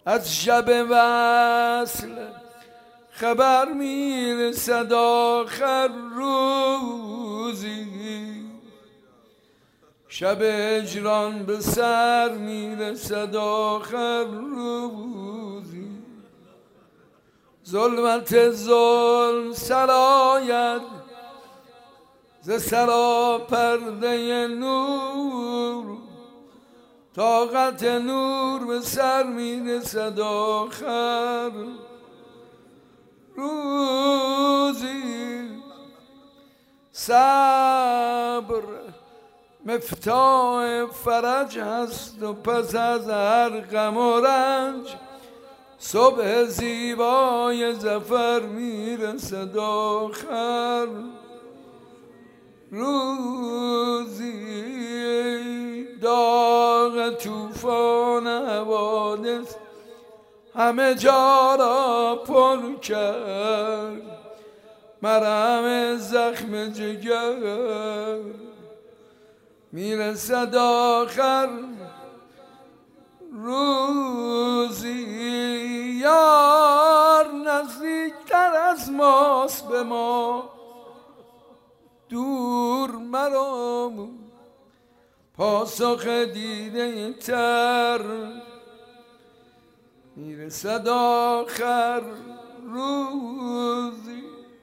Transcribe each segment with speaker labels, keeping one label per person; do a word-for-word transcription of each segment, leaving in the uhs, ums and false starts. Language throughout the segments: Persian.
Speaker 1: از شب وصل خبر میرسد آخر روزی، شب اجران به سر میرسد آخر روزی. ظلمت ظلم سراید ز سراپرده نور، طاقت نور به سر میرسد آخر روزی. صبر مفتاح فرج هست و پس از هر غم و رنج صبح زیبای ظفر میرسد آخر روزی. داغ طوفان حوادث همه جا را پر کرد، مرهم زخم جگر میرسد آخر روزی. یار نزدیکتر از ماست به ما، دور مرا پاسخ دیده تر میرسد آخر روزی.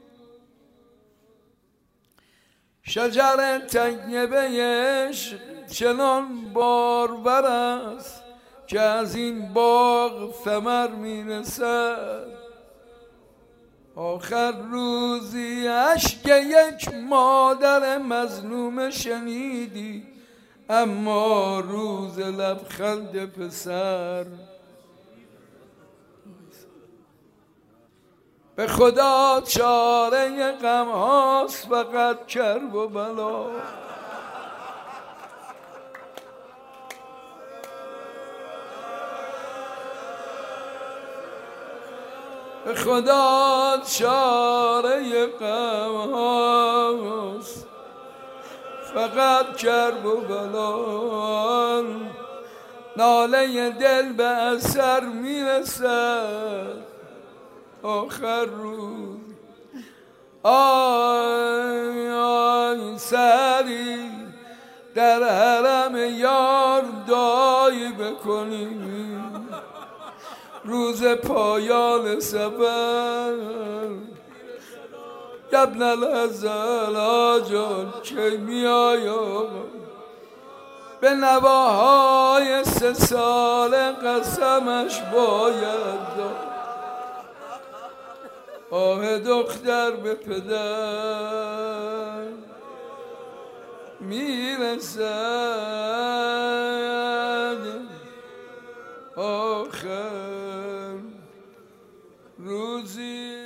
Speaker 1: شجر طیبه عشق چنان بارور است که از این باغ ثمر میرسد آخر روزی. اشک یک مادر مظلوم شنیدی، اما روز لبخند پسر به خدا چاره غم هاست فقط کرب و بلا. به خدا چاره غم هاست فقط کرب و بلا. ناله دل به اثر میرسد آخر روز. آی آی سری در حرم یار دعایی بکنیم، روز پایان سفر ابن الازل آجل که میای به نواهای سه سال قسمش باید داد. آه دختر به پدر میرسد آخر روزی.